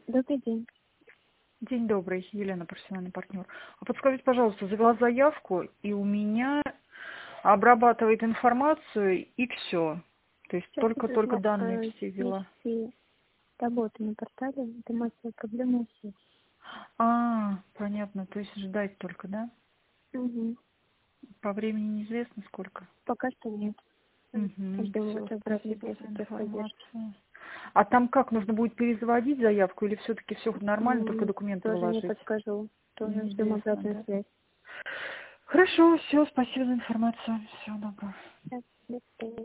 Добрый день. День добрый, Елена, профессиональный партнер. А подскажите, пожалуйста, завела заявку, и у меня обрабатывает информацию, и все. То есть Сейчас идет только данные все ввела. миссии работы на портале. Это массовая проблема у всех. Понятно, то есть ждать только, да? Угу. По времени неизвестно сколько. Пока что нет. Ждем Все, вот обратной спасибо связи за техподдержки. информацию. А там как, нужно будет перезводить заявку, или все-таки все нормально, только документы Тоже не выложить? подскажу. Тоже ждем Неизвестно, обратную да? связь. Хорошо, все, спасибо за информацию. Всего доброго. Да, до свидания.